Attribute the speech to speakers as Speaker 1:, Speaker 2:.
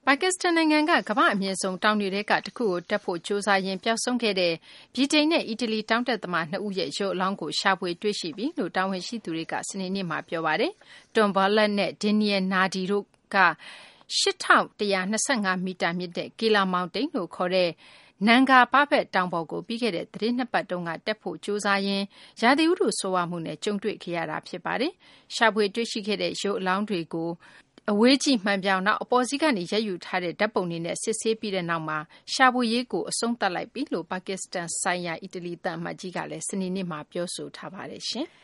Speaker 1: ပါကစ္စတန်နိုင်ငံကကမ္ဘာ့အမြင့်ဆုံးတောင်တွေထဲကတခုကိုတက်ဖို့ကြိုးစားရင်းပျောက်ဆုံးခဲ့တဲ့ဗြိတိန်နဲ့အီတလီတောင်တက်သမား2ဦးရဲ့ရုပ်အလောင်းကိုရှာဖွေတွေ့ရှိပြီလို့တာဝန်ရှိသူတွေကစနေနေ့မှာပြောပါတယ်။ Tom Bartlett နဲ့ Daniel Nardi တို့က8,125 မီတာမြင့်တဲ့ Kela Mountain လို့ခေါ်တဲ့Nanga Parbat တောင်ပေါ်ကိုပြီးခဲ့တဲ့သီတင်း2ပတ်တုန်းကတက်ဖို့ကြိုးစားရင်းရာသီဥတုဆိုးဝါးမှုနဲ့ကြုံတွေ့ခဲ့ရတာဖြစ်ပါတယ်။ရှာဖွေတွေ့ရှိခဲ့တဲ့ရုပ်အလောင်းတွေကိုအဝေးကြည့်မှန်ပြောင်းနောက်အပေါ်စီးကနေရိုက်ယူထားတဲ့ဓာတ်ပုံတွေနဲ့စစ်ဆေးပြီးတဲ့နောက်မှာရှာဖွေရေးကိုအဆုံးသတ်လိုက်ပြီလို့ပါကစ္စတန်ဆိုင်ရာအီတလီသံအမတ်ကြီးကလည်းစနေနေ့မှာပြောဆိုထားပါတယ်။